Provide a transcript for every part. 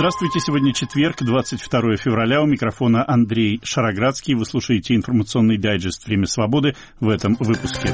Здравствуйте, сегодня четверг, 22 февраля, у микрофона Андрей Шароградский. Вы слушаете информационный дайджест «Время свободы» в этом выпуске.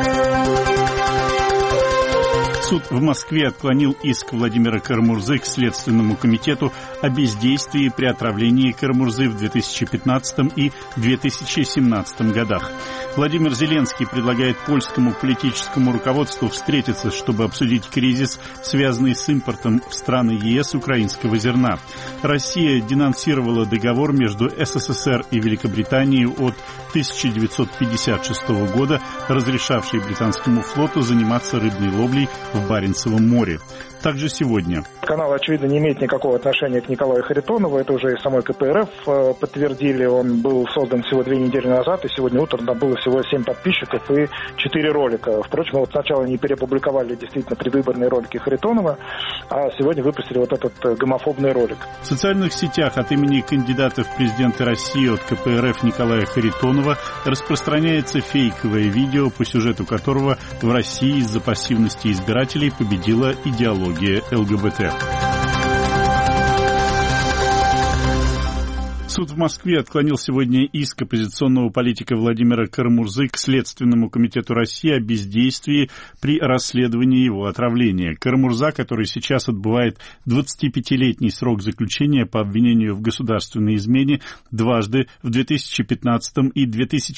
Суд в Москве отклонил иск Владимира Кара-Мурзы к Следственному комитету о бездействии при отравлении Кара-Мурзы в 2015 и 2017 годах. Владимир Зеленский предлагает польскому политическому руководству встретиться, чтобы обсудить кризис, связанный с импортом в страны ЕС украинского зерна. Россия денонсировала договор между СССР и Великобританией от 1956 года, разрешавший британскому флоту заниматься рыбной ловлей в Баренцевом море. Также сегодня. Канал, очевидно, не имеет никакого отношения к Николаю Харитонову. Это уже и самой КПРФ подтвердили. Он был создан всего 2 недели назад, и сегодня утром там было всего 7 подписчиков и 4 ролика. Впрочем, вот сначала они перепубликовали действительно предвыборные ролики Харитонова, а сегодня выпустили вот этот гомофобный ролик. В социальных сетях от имени кандидата в президенты России от КПРФ Николая Харитонова распространяется фейковое видео, по сюжету которого в России из-за пассивности избирателей победила идеология ЛГБТ. Суд в Москве отклонил сегодня иск оппозиционного политика Владимира Кара-Мурзы к Следственному комитету России о бездействии при расследовании его отравления. Кара-Мурза, который сейчас отбывает 25-летний срок заключения по обвинению в государственной измене, дважды в 2015 и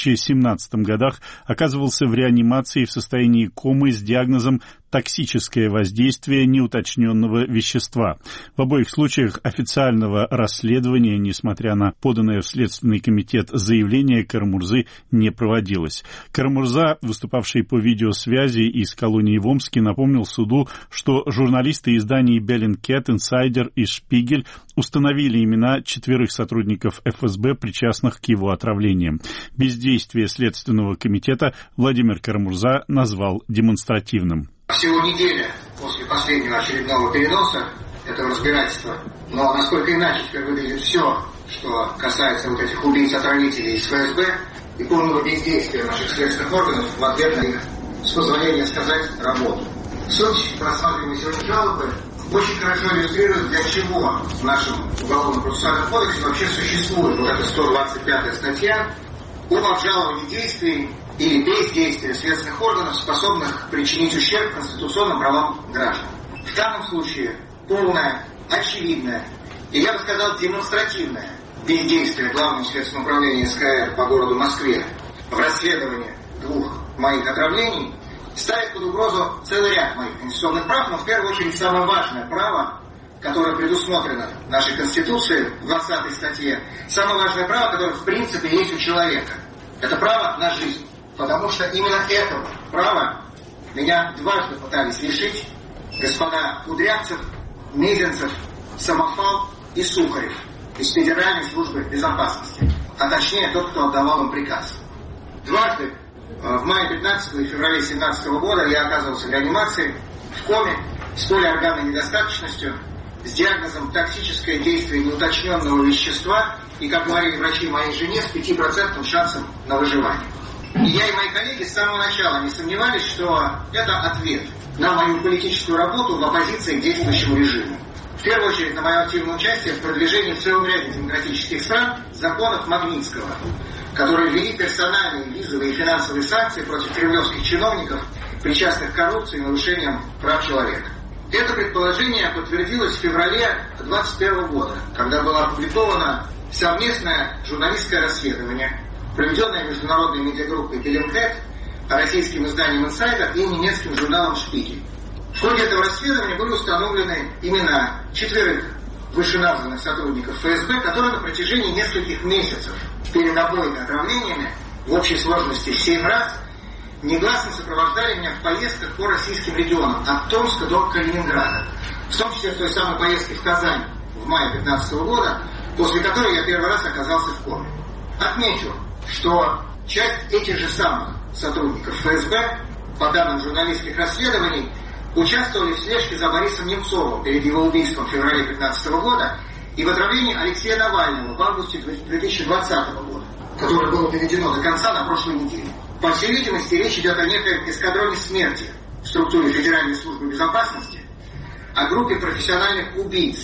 2017 годах оказывался в реанимации в состоянии комы с диагнозом токсическое воздействие неуточненного вещества. В обоих случаях официального расследования, несмотря на поданное в Следственный комитет заявление, Кара-Мурзы не проводилось. Кара-Мурза, выступавший по видеосвязи из колонии в Омске, напомнил суду, что журналисты изданий Bellingcat, Insider и Шпигель установили имена 4 сотрудников ФСБ, причастных к его отравлениям. Бездействие Следственного комитета Владимир Кара-Мурза назвал демонстративным. Всего неделя после последнего очередного переноса этого разбирательства. Но насколько иначе теперь выглядит все, что касается вот этих убийц-отравителей из ФСБ и полного бездействия наших следственных органов в ответ на их, с позволения сказать, работу. Суть рассматриваемой сегодня жалобы очень хорошо иллюстрирует, для чего в нашем Уголовно-процессуальном кодексе вообще существует вот эта 125-я статья об обжаловании действий или бездействия следственных органов, способных причинить ущерб конституционным правам граждан. В данном случае полное, очевидное и, я бы сказал, демонстративное бездействие Главного следственного управления СКР по городу Москве в расследовании 2 моих отравлений ставит под угрозу целый ряд моих конституционных прав, но в первую очередь самое важное право, которое предусмотрено нашей Конституцией в 20 статье, самое важное право, которое в принципе есть у человека. Это право на жизнь. Потому что именно этого права меня дважды пытались лишить господа Кудрявцев, Мезенцев, Самофал и Сухарев из Федеральной службы безопасности. А точнее, тот, кто отдавал им приказ. Дважды, в мае 15 и феврале 17 года, я оказывался в реанимации, в коме, с полиорганной недостаточностью, с диагнозом токсическое действие неуточненного вещества и, как говорили врачи моей жене, с 5% шансом на выживание. И я и мои коллеги с самого начала не сомневались, что это ответ на мою политическую работу в оппозиции к действующему режиму. В первую очередь на мое активное участие в продвижении в целом ряде демократических стран законов Магнитского, которые ввели персональные визовые и финансовые санкции против кремлевских чиновников, причастных к коррупции и нарушениям прав человека. Это предположение подтвердилось в феврале 2021 года, когда было опубликовано совместное журналистское расследование, проведенная международной медиагруппой Bellingcat, российским изданием Insider и немецким журналом Шпигель. В ходе этого расследования были установлены имена 4 вышеназванных сотрудников ФСБ, которые на протяжении нескольких месяцев перед обоими отравлениями в общей сложности 7 раз негласно сопровождали меня в поездках по российским регионам от Томска до Калининграда, в том числе в той самой поездке в Казань в мае 2015 года, после которой я первый раз оказался в коме. Отмечу, что часть этих же самых сотрудников ФСБ, по данным журналистских расследований, участвовали в слежке за Борисом Немцовым перед его убийством в феврале 2015 года и в отравлении Алексея Навального в августе 2020 года, которое было доведено до конца на прошлой неделе. По всей видимости, речь идет о некой эскадроне смерти в структуре Федеральной службы безопасности, о группе профессиональных убийц,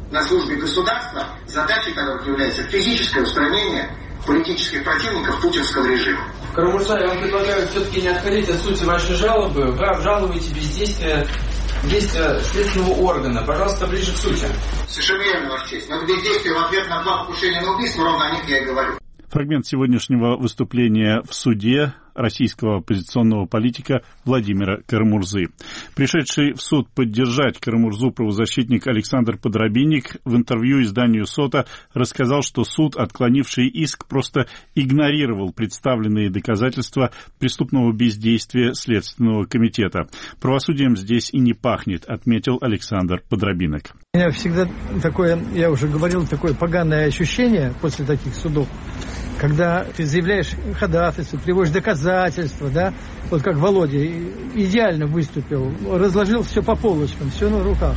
на службе государства, задачей которых является физическое устранение политических противников путинского режима. Карамурза, я вам предлагаю все-таки не отходить от сути вашей жалобы. Вы обжалуете бездействие следственного органа. Пожалуйста, ближе к сути. Совершенно верно, Ваша честь. Но это бездействие в ответ на 2 покушения на убийство, ровно о них я и говорю. Фрагмент сегодняшнего выступления в суде российского оппозиционного политика Владимира Карамурзы. Пришедший в суд поддержать Карамурзу правозащитник Александр Подробинник в интервью изданию «Сота» рассказал, что суд, отклонивший иск, просто игнорировал представленные доказательства преступного бездействия Следственного комитета. Правосудием здесь и не пахнет, отметил Александр Подробинник. У меня всегда такое, я уже говорил, такое поганое ощущение после таких судов, когда ты заявляешь ходатайство, приводишь доказательства, да, вот как Володя идеально выступил, разложил все по полочкам, все на руках.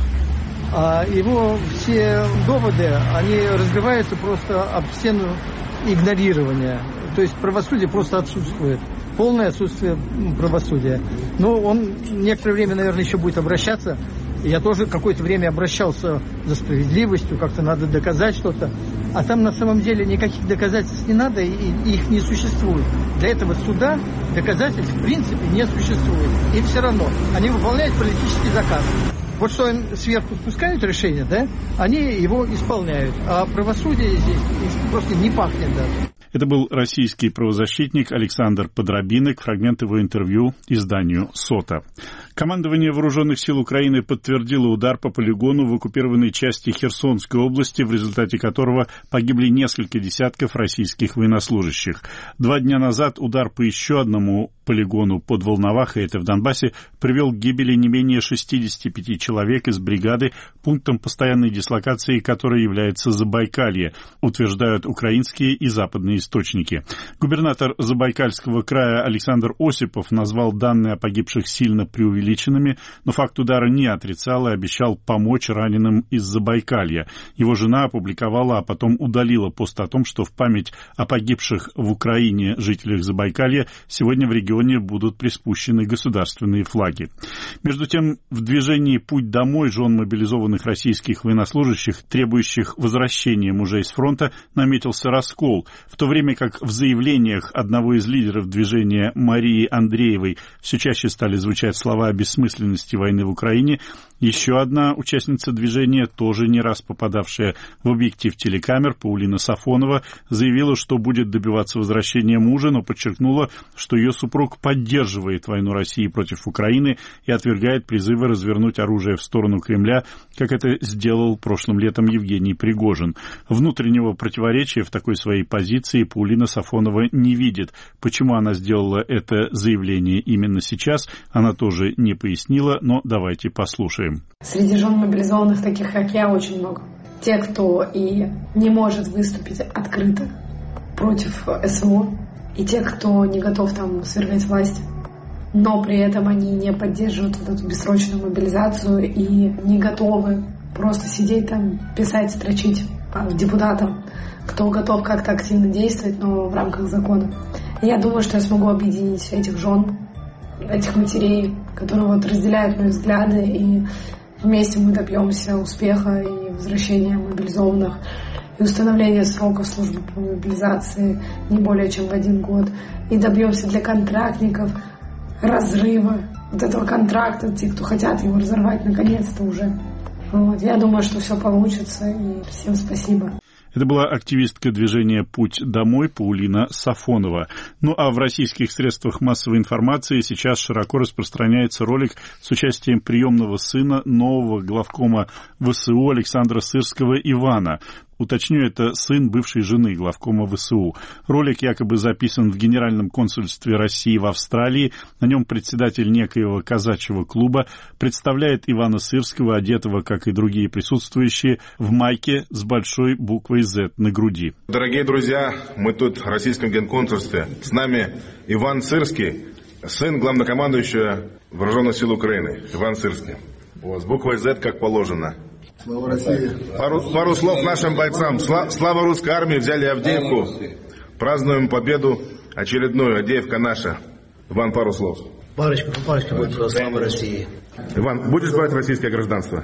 А его все доводы, они разбиваются просто об стену игнорирования. То есть правосудие просто отсутствует. Полное отсутствие правосудия. Но он некоторое время, наверное, еще будет обращаться. Я тоже какое-то время обращался за справедливостью, как-то надо доказать что-то. А там на самом деле никаких доказательств не надо, и их не существует. Для этого суда доказательств в принципе не существует. И все равно они выполняют политический заказ. Вот что им сверху спускают решение, да, они его исполняют. А правосудие здесь просто не пахнет даже. Это был российский правозащитник Александр Подробинник, фрагмент его интервью изданию «Сота». Командование Вооруженных сил Украины подтвердило удар по полигону в оккупированной части Херсонской области, в результате которого погибли несколько десятков российских военнослужащих. 2 дня назад удар по еще одному полигону под Волновахой, это в Донбассе, привел к гибели не менее 65 человек из бригады, пунктом постоянной дислокации которой является Забайкалье, утверждают украинские и западные источники. Губернатор Забайкальского края Александр Осипов назвал данные о погибших сильно преувеличенными, но факт удара не отрицал и обещал помочь раненым из Забайкалья. Его жена опубликовала, а потом удалила пост о том, что в память о погибших в Украине жителях Забайкалья сегодня в регионе будут приспущены государственные флаги. Между тем, в движении «Путь домой» жен мобилизованных российских военнослужащих, требующих возвращения мужей с фронта, наметился раскол, в то время как в заявлениях одного из лидеров движения Марии Андреевой все чаще стали звучать слова о бессмысленности войны в Украине, еще одна участница движения, тоже не раз попадавшая в объектив телекамер, Паулина Сафонова, заявила, что будет добиваться возвращения мужа, но подчеркнула, что ее супруг поддерживает войну России против Украины и отвергает призывы развернуть оружие в сторону Кремля, как это сделал прошлым летом Евгений Пригожин. Внутреннего противоречия в такой своей позиции Паулина Сафонова не видит. Почему она сделала это заявление именно сейчас, она тоже не пояснила, но давайте послушаем. Среди жен мобилизованных, таких как я, очень много. Те, кто и не может выступить открыто против СВО, и те, кто не готов там свергать власть, но при этом они не поддерживают вот эту бессрочную мобилизацию и не готовы просто сидеть там, писать, строчить депутатам, кто готов как-то активно действовать, но в рамках закона. И я думаю, что я смогу объединить этих жен, этих матерей, которые вот разделяют мои взгляды, и вместе мы добьемся успеха и возвращения мобилизованных, и установления сроков службы по мобилизации не более чем в 1 год, и добьемся для контрактников разрыва вот этого контракта, те, кто хотят его разорвать наконец-то уже. Вот. Я думаю, что все получится, и всем спасибо. Это была активистка движения «Путь домой» Паулина Сафонова. Ну а в российских средствах массовой информации сейчас широко распространяется ролик с участием приемного сына нового главкома ВСУ Александра Сырского Ивана. Уточню, это сын бывшей жены главкома ВСУ. Ролик якобы записан в Генеральном консульстве России в Австралии. На нем председатель некоего казачьего клуба представляет Ивана Сырского, одетого, как и другие присутствующие, в майке с большой буквой «Z» на груди. Дорогие друзья, мы тут в российском генконсульстве. С нами Иван Сырский, сын главнокомандующего Вооруженных сил Украины. Иван Сырский. Вот, с буквой «Z» как положено. Слава России. Пару слов нашим бойцам. Слава русской армии, взяли Авдеевку. Празднуем победу очередную. Авдеевка наша. Иван, пару слов. Парочка будет. Слава России. Иван, будешь брать российское гражданство?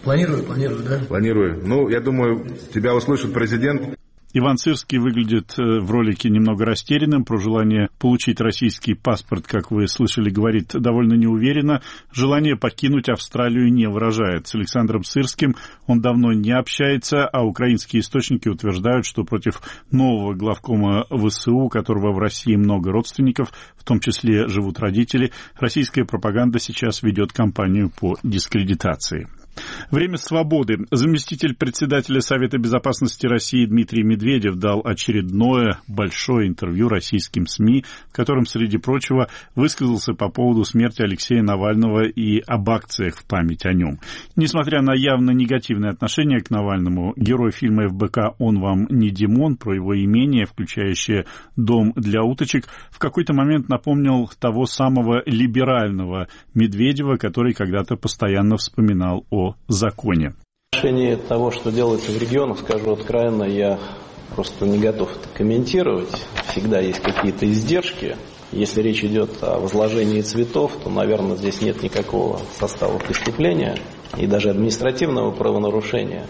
Планирую, да? Планирую. Ну, я думаю, тебя услышит президент. Иван Сырский выглядит в ролике немного растерянным. Про желание получить российский паспорт, как вы слышали, говорит довольно неуверенно. Желание покинуть Австралию не выражает. С Александром Сырским он давно не общается, а украинские источники утверждают, что против нового главкома ВСУ, у которого в России много родственников, в том числе живут родители, российская пропаганда сейчас ведет кампанию по дискредитации. Время свободы. Заместитель председателя Совета безопасности России Дмитрий Медведев дал очередное большое интервью российским СМИ, в котором, среди прочего, высказался по поводу смерти Алексея Навального и об акциях в память о нем. Несмотря на явно негативное отношение к Навальному, герой фильма ФБК «Он вам не Димон» про его имение, включающее дом для уточек, в какой-то момент напомнил того самого либерального Медведева, который когда-то постоянно вспоминал о законе. В отношении того, что делается в регионах, скажу откровенно, я просто не готов это комментировать. Всегда есть какие-то издержки. Если речь идет о возложении цветов, то, наверное, здесь нет никакого состава преступления и даже административного правонарушения.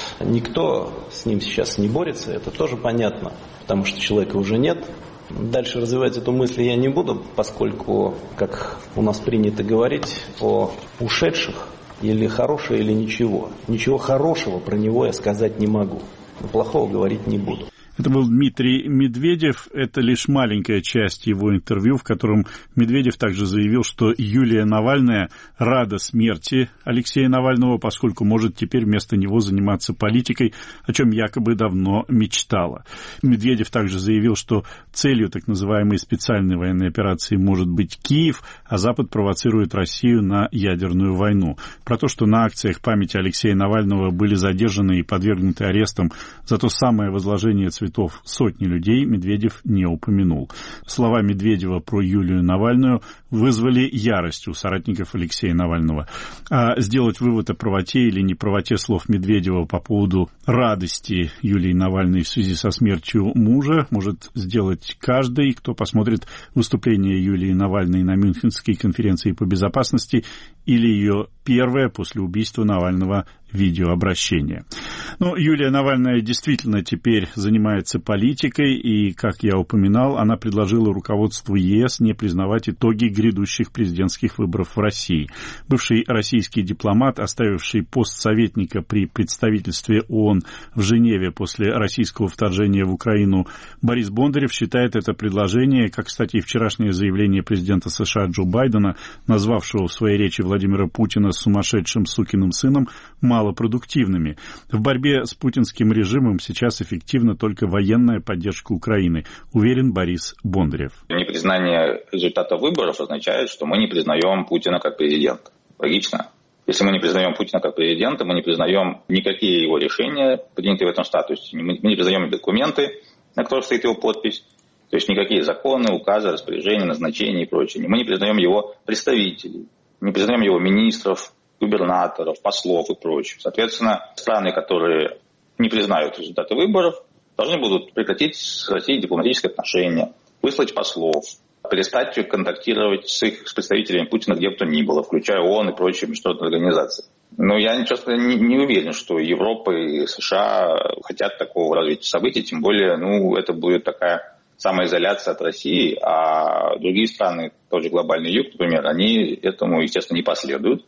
Никто с ним сейчас не борется, это тоже понятно, потому что человека уже нет. Дальше развивать эту мысль я не буду, поскольку, как у нас принято говорить, о ушедших или хорошее, или ничего. Ничего хорошего про него я сказать не могу. Но плохого говорить не буду. Это был Дмитрий Медведев. Это лишь маленькая часть его интервью, в котором Медведев также заявил, что Юлия Навальная рада смерти Алексея Навального, поскольку может теперь вместо него заниматься политикой, о чем якобы давно мечтала. Медведев также заявил, что целью так называемой специальной военной операции может быть Киев, а Запад провоцирует Россию на ядерную войну. Про то, что на акциях памяти Алексея Навального были задержаны и подвергнуты арестам за то самое возложение цветов сотни людей, Медведев не упомянул. Слова Медведева про Юлию Навальную вызвали ярость у соратников Алексея Навального. А сделать вывод о правоте или неправоте слов Медведева по поводу радости Юлии Навальной в связи со смертью мужа может сделать каждый, кто посмотрит выступление Юлии Навальной на Мюнхенской конференции по безопасности или ее первое после убийства Навального видеообращение. Но Юлия Навальная действительно теперь занимается политикой, и, как я упоминал, она предложила руководству ЕС не признавать итоги грядущих президентских выборов в России. Бывший российский дипломат, оставивший пост советника при представительстве ООН в Женеве после российского вторжения в Украину, Борис Бондарев считает это предложение, как, кстати, и вчерашнее заявление президента США Джо Байдена, назвавшего в своей речи Владимира Путина сумасшедшим сукиным сыном, малопродуктивными. В борьбе с путинским режимом сейчас эффективна только военная поддержка Украины, уверен Борис Бондарев. Непризнание результата выборов означает, что мы не признаем Путина как президента. Логично. Если мы не признаем Путина как президента, мы не признаем никакие его решения, принятые в этом статусе. Мы не признаем документы, на которых стоит его подпись. То есть никакие законы, указы, распоряжения, назначения и прочее. Мы не признаем его представителей, не признаем его министров, губернаторов, послов и прочее. Соответственно, страны, которые не признают результаты выборов, должны будут прекратить с Россией дипломатические отношения, выслать послов, перестать контактировать с представителями Путина где бы то ни было, включая ООН и прочие международные организации. Но я, честно, не уверен, что Европа и США хотят такого развития событий, тем более, это будет такая самоизоляция от России, а другие страны, тот же глобальный юг, например, они этому, естественно, не последуют.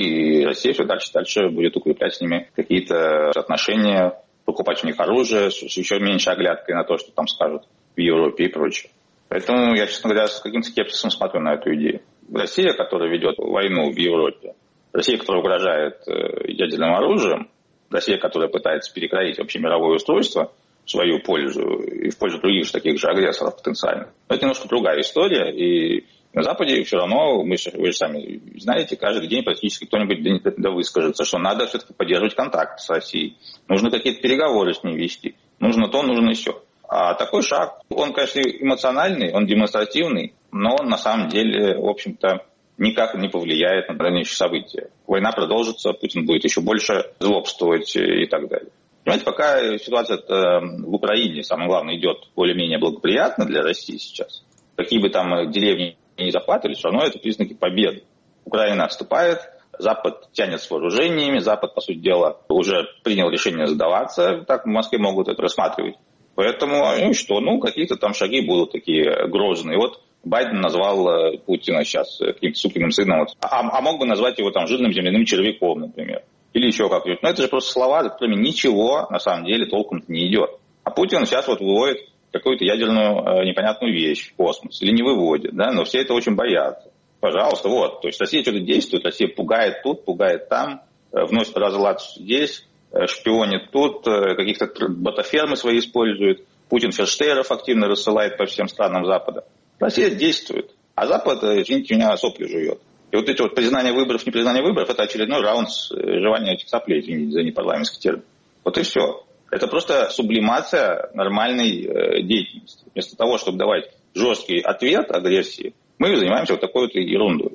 И Россия все дальше будет укреплять с ними какие-то отношения, покупать у них оружие с еще меньшей оглядкой на то, что там скажут в Европе и прочее. Поэтому я, честно говоря, с каким-то скепсисом смотрю на эту идею. Россия, которая ведет войну в Европе, Россия, которая угрожает ядерным оружием, Россия, которая пытается перекроить вообще мировое устройство в свою пользу и в пользу других же таких же агрессоров потенциально. Но это немножко другая история, и на Западе все равно, вы же сами знаете, каждый день практически кто-нибудь выскажется, что надо все-таки поддерживать контакт с Россией, нужно какие-то переговоры с ней вести, нужно то, нужно еще. А такой шаг, он, конечно, эмоциональный, он демонстративный, но он на самом деле, в общем-то, никак не повлияет на дальнейшие события. Война продолжится, Путин будет еще больше злобствовать и так далее. Понимаете, пока ситуация в Украине, самое главное, идет более-менее благоприятно для России сейчас, какие бы там деревни ни захватывали, все равно это признаки победы. Украина отступает, Запад тянет с вооружениями, Запад, по сути дела, уже принял решение сдаваться, так в Москве могут это рассматривать. Поэтому, какие-то там шаги будут такие грозные. Вот Байден назвал Путина сейчас каким-то сукиным сыном, а мог бы назвать его там жирным земляным червяком, например. Или еще как-нибудь. Но это же просто слова, за которыми ничего на самом деле толком не идет. А Путин сейчас выводит какую-то ядерную непонятную вещь в космос. Или не выводит, да, но все это очень боятся. Пожалуйста, вот. То есть Россия что-то действует, Россия пугает тут, пугает там, вносит разлад здесь, шпионит тут, каких-то ботафермы свои использует. Путин ферштейров активно рассылает по всем странам Запада. Россия действует, а Запад, извините меня, сопли жует. И вот эти вот признание выборов, непризнание выборов, это очередной раунд жевания этих соплей, извините за непарламентский термин. Вот и все. Это просто сублимация нормальной деятельности. Вместо того, чтобы давать жесткий ответ агрессии, мы занимаемся вот такой вот ерундой.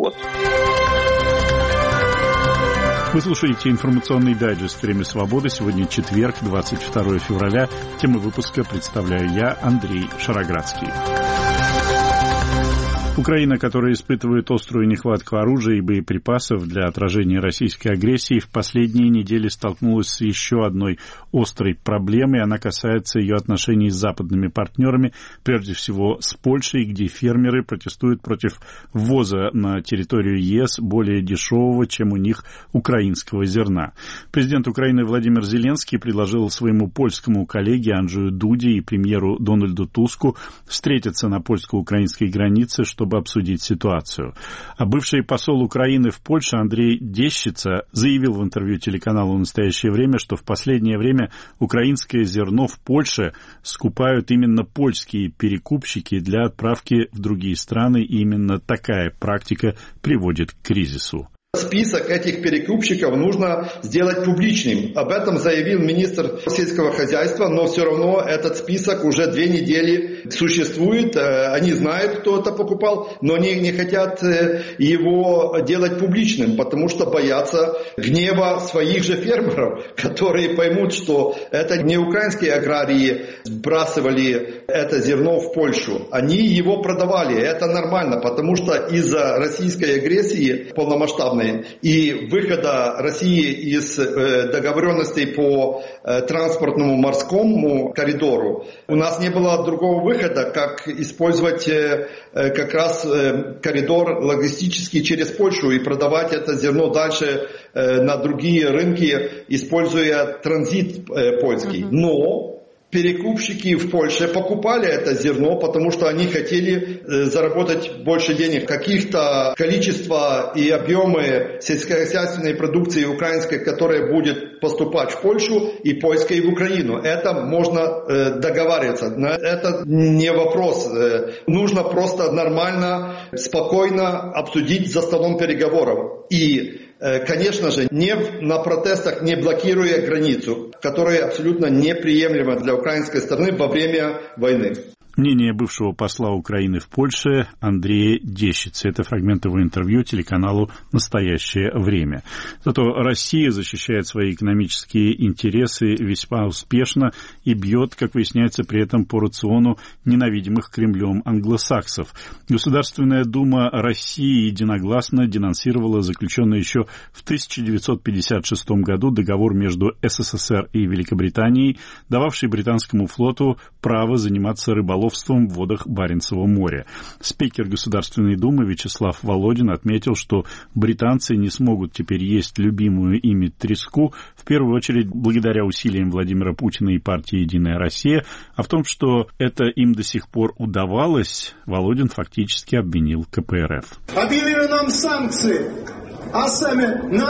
Вы слушаете информационный дайджест «Время свободы». Сегодня четверг, 22 февраля. Тему выпуска представляю я, Андрей Шароградский. Украина, которая испытывает острую нехватку оружия и боеприпасов для отражения российской агрессии, в последние недели столкнулась с еще одной острой проблемой. Она касается ее отношений с западными партнерами, прежде всего с Польшей, где фермеры протестуют против ввоза на территорию ЕС более дешевого, чем у них, украинского зерна. Президент Украины Владимир Зеленский предложил своему польскому коллеге Анджею Дуде и премьеру Дональду Туску встретиться на польско-украинской границе, чтобы обсудить ситуацию. А бывший посол Украины в Польше Андрей Дещица заявил в интервью телеканалу «Настоящее время», что в последнее время украинское зерно в Польше скупают именно польские перекупщики для отправки в другие страны, и именно такая практика приводит к кризису. Список этих перекупщиков нужно сделать публичным. Об этом заявил министр сельского хозяйства, но все равно этот список уже 2 недели существует. Они знают, кто это покупал, но они не хотят его делать публичным, потому что боятся гнева своих же фермеров, которые поймут, что это не украинские аграрии сбрасывали это зерно в Польшу. Они его продавали. Это нормально, потому что из-за российской агрессии полномасштабной и выхода России из договоренностей по транспортному морскому коридору, у нас не было другого выхода, как использовать как раз коридор логистический через Польшу и продавать это зерно дальше на другие рынки, используя транзит польский. Но перекупщики в Польше покупали это зерно, потому что они хотели заработать больше денег. Каких-то количества и объемы сельскохозяйственной продукции украинской, которая будет поступать в Польшу, и польской в Украину. Это можно договариваться. Это не вопрос. Нужно просто нормально, спокойно обсудить за столом переговоров. И конечно же, на протестах не блокируя границу, которая абсолютно неприемлема для украинской стороны во время войны. Мнение бывшего посла Украины в Польше Андрея Дещицы. Это фрагмент его интервью телеканалу «Настоящее время». Зато Россия защищает свои экономические интересы весьма успешно и бьет, как выясняется, при этом по рациону ненавидимых Кремлем англосаксов. Государственная дума России единогласно денонсировала заключенный еще в 1956 году договор между СССР и Великобританией, дававший британскому флоту право заниматься рыболовством в водах Баренцева моря. Спикер Государственной Думы Вячеслав Володин отметил, что британцы не смогут теперь есть любимую ими треску, в первую очередь благодаря усилиям Владимира Путина и партии «Единая Россия», а в том, что это им до сих пор удавалось, Володин фактически обвинил КПРФ. Объявили нам санкции, а сами на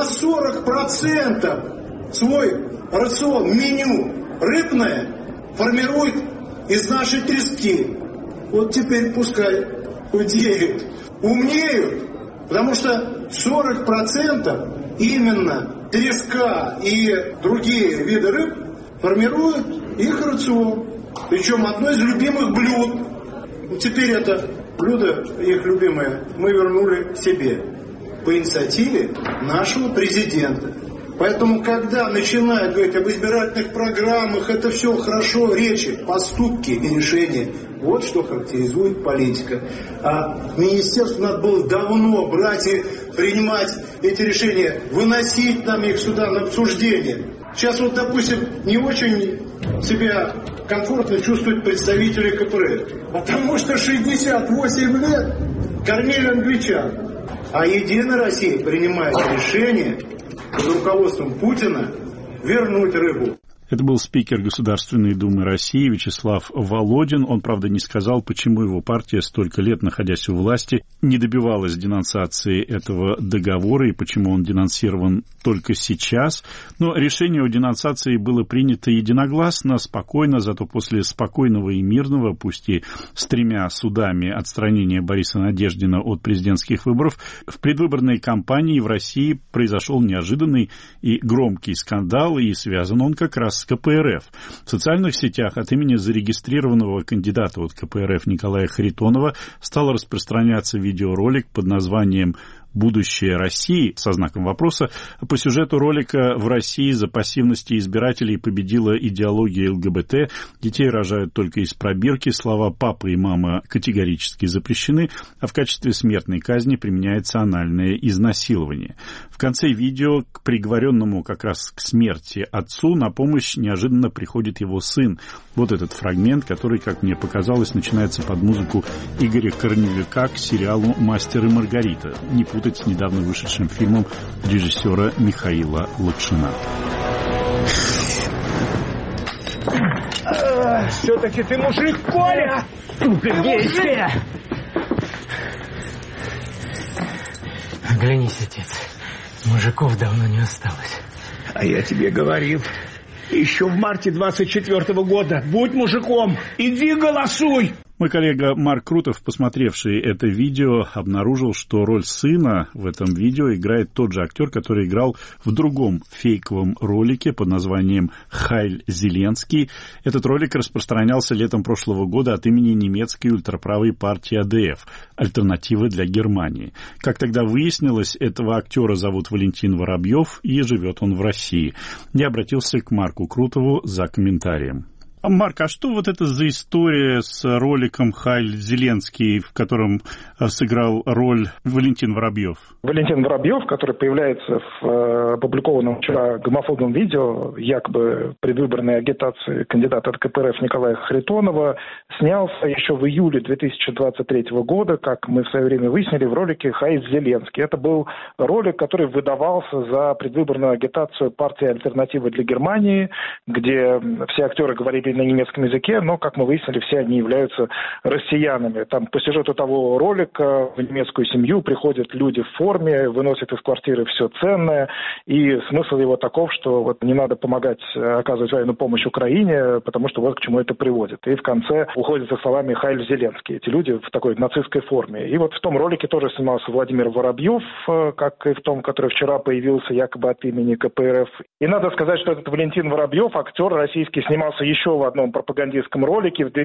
40% свой рацион, меню рыбное формируют из нашей трески. Вот теперь пускай худеют, умнеют, потому что 40% именно треска и другие виды рыб формируют их рацион. Причем одно из любимых блюд. Теперь это блюдо, их любимое, мы вернули себе по инициативе нашего президента. Поэтому, когда начинают говорить об избирательных программах, это все хорошо, речи, поступки и решения Вот что характеризует политика. А министерству надо было давно брать и принимать эти решения, выносить нам их сюда на обсуждение. Сейчас вот, допустим, не очень себя комфортно чувствуют представители КПРФ, потому что 68 лет кормили англичан. А Единая Россия принимает решение под руководством Путина вернуть рыбу. Это был спикер Государственной Думы России Вячеслав Володин. Он, правда, не сказал, почему его партия, столько лет находясь у власти, не добивалась денонсации этого договора и почему он денонсирован только сейчас. Но решение о денонсации было принято единогласно, спокойно, зато после спокойного и мирного, пусть и с 3 судами отстранения Бориса Надеждина от президентских выборов, в предвыборной кампании в России произошел неожиданный и громкий скандал, и связан он как раз с КПРФ. В социальных сетях от имени зарегистрированного кандидата от КПРФ Николая Харитонова стал распространяться видеоролик под названием «Будущее России» со знаком вопроса. По сюжету ролика в России за пассивности избирателей победила идеология ЛГБТ. Детей рожают только из пробирки. Слова «папа» и «мама» категорически запрещены, а в качестве смертной казни применяется анальное изнасилование. В конце видео к приговоренному как раз к смерти отцу на помощь неожиданно приходит его сын. Вот этот фрагмент, который, как мне показалось, начинается под музыку Игоря Корнелюка к сериалу «Мастер и Маргарита». Не путать с недавно вышедшим фильмом режиссера Михаила Лапшина. Все-таки ты мужик, Коля! Сука, действие! Оглянись, отец. Мужиков давно не осталось. А я тебе говорил, еще в марте 24-го года, будь мужиком, иди голосуй! Мой коллега Марк Крутов, посмотревший это видео, обнаружил, что роль сына в этом видео играет тот же актер, который играл в другом фейковом ролике под названием «Хайль Зеленский». Этот ролик распространялся летом прошлого года от имени немецкой ультраправой партии АДФ «Альтернатива для Германии». Как тогда выяснилось, этого актера зовут Валентин Воробьев, и живет он в России. Я обратился к Марку Крутову за комментарием. Марк, а что вот это за история с роликом «Хайль Зеленский», в котором сыграл роль Валентин Воробьев? Валентин Воробьев, который появляется в опубликованном вчера гомофобном видео, якобы предвыборной агитации кандидата от КПРФ Николая Харитонова, снялся еще в июле 2023 года, как мы в свое время выяснили, в ролике «Хайль Зеленский». Это был ролик, который выдавался за предвыборную агитацию партии «Альтернатива для Германии», где все актеры говорили на немецком языке, но, как мы выяснили, все они являются россиянами. Там по сюжету того ролика в немецкую семью приходят люди в форме, выносят из квартиры все ценное, и смысл его таков, что вот не надо помогать оказывать военную помощь Украине, потому что вот к чему это приводит. И в конце уходят со словами «Хайль Зеленский». Эти люди в такой нацистской форме. И вот в том ролике тоже снимался Владимир Воробьев, как и в том, который вчера появился якобы от имени КПРФ. И надо сказать, что этот Валентин Воробьев, актер российский, снимался еще в одном пропагандистском ролике в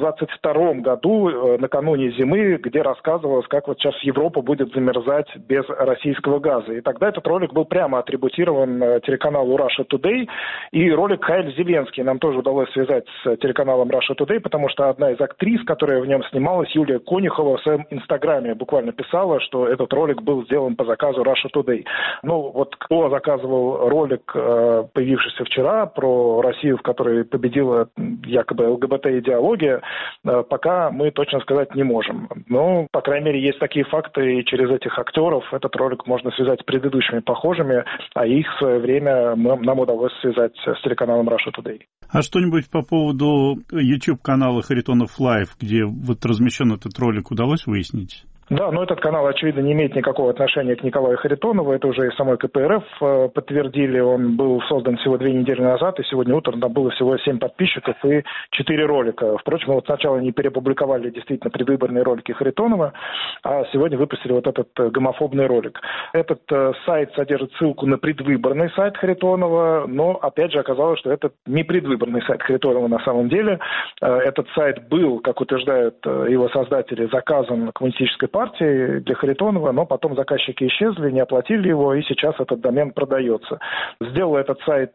2022 году, накануне зимы, где рассказывалось, как вот сейчас Европа будет замерзать без российского газа. И тогда этот ролик был прямо атрибутирован телеканалу Russia Today. И ролик «Хайль Зеленский» нам тоже удалось связать с телеканалом Russia Today, потому что одна из актрис, которая в нем снималась, Юлия Конюхова, в своем инстаграме буквально писала, что этот ролик был сделан по заказу Russia Today. Ну вот кто заказывал ролик, появившийся вчера, про Россию, в которой победила якобы ЛГБТ-идеология, пока мы точно сказать не можем. Но, по крайней мере, есть такие факты, и через этих актеров этот ролик можно связать с предыдущими похожими, а их в свое время нам удалось связать с телеканалом Russia Today. А что-нибудь по поводу YouTube-канала Харитонов Лайв, где вот размещен этот ролик, удалось выяснить? Да, но этот канал, очевидно, не имеет никакого отношения к Николаю Харитонову. Это уже и самой КПРФ подтвердили. Он был создан всего 2 недели назад, и сегодня утром там было всего 7 подписчиков и 4 ролика. Впрочем, вот сначала они переопубликовали действительно предвыборные ролики Харитонова, а сегодня выпустили вот этот гомофобный ролик. Этот сайт содержит ссылку на предвыборный сайт Харитонова, но, опять же, оказалось, что это не предвыборный сайт Харитонова на самом деле. Этот сайт был, как утверждают его создатели, заказан Коммунистической партией партии для Харитонова, но потом заказчики исчезли, не оплатили его, и сейчас этот домен продается. Сделала этот сайт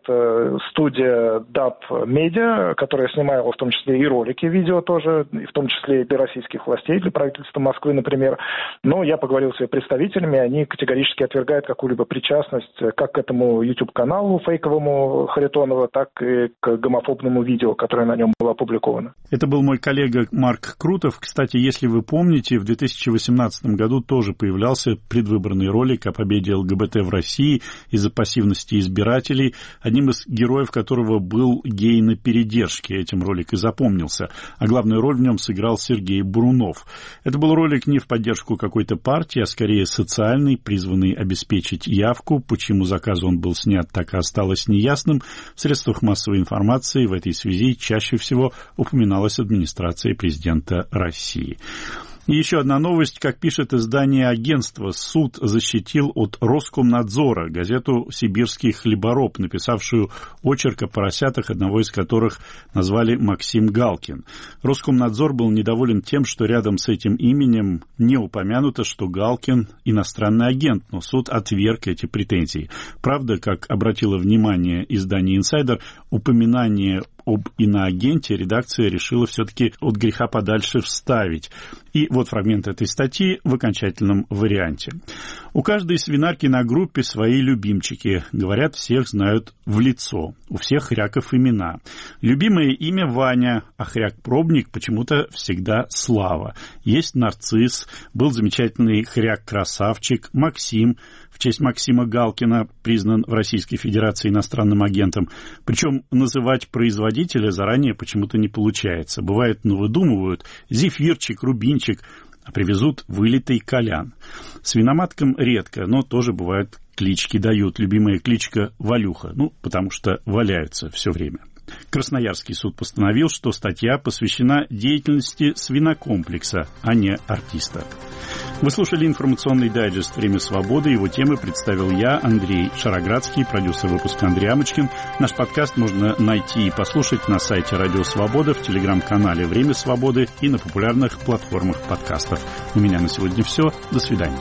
студия DAP Media, которая снимала в том числе и ролики, видео тоже, в том числе и для российских властей, для правительства Москвы, например. Но я поговорил с ее представителями, они категорически отвергают какую-либо причастность как к этому YouTube-каналу фейковому Харитонова, так и к гомофобному видео, которое на нем было опубликовано. Это был мой коллега Марк Крутов. Кстати, если вы помните, в 2018 году тоже появлялся предвыборный ролик о победе ЛГБТ в России из-за пассивности избирателей, одним из героев которого был гей на передержке. Этим ролик и запомнился. А главную роль в нем сыграл Сергей Бурунов. Это был ролик не в поддержку какой-то партии, а скорее социальный, призванный обеспечить явку. По чьему заказу он был снят, так и осталось неясным. В средствах массовой информации в этой связи чаще всего упоминалась администрация президента России. И еще одна новость. Как пишет издание «Агентство», суд защитил от Роскомнадзора газету «Сибирский хлебороб», написавшую очерк о поросятах, одного из которых назвали Максим Галкин. Роскомнадзор был недоволен тем, что рядом с этим именем не упомянуто, что Галкин – иностранный агент, но суд отверг эти претензии. Правда, как обратило внимание издание «Инсайдер», упоминание об иноагенте редакция решила все-таки от греха подальше вставить. И вот фрагмент этой статьи в окончательном варианте. У каждой свинарки на группе свои любимчики. Говорят, всех знают в лицо. У всех хряков имена. Любимое имя Ваня, а хряк-пробник почему-то всегда Слава. Есть Нарцисс, был замечательный хряк-красавчик Максим. В честь Максима Галкина признан в Российской Федерации иностранным агентом. Причем называть производителя заранее почему-то не получается. Бывает, навыдумывают зефирчик, рубинчик, а привезут вылитый Колян. Свиноматкам редко, но тоже бывает клички дают. Любимая кличка Валюха, потому что валяются все время. Красноярский суд постановил, что статья посвящена деятельности свинокомплекса, а не артиста. Вы слушали информационный дайджест «Время свободы». Его темы представил я, Андрей Шароградский, продюсер выпуска Андрей Амочкин. Наш подкаст можно найти и послушать на сайте Радио Свобода, в телеграм-канале «Время свободы» и на популярных платформах подкастов. У меня на сегодня все. До свидания.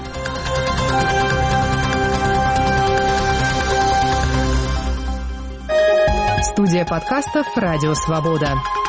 Студия подкастов «Радио Свобода».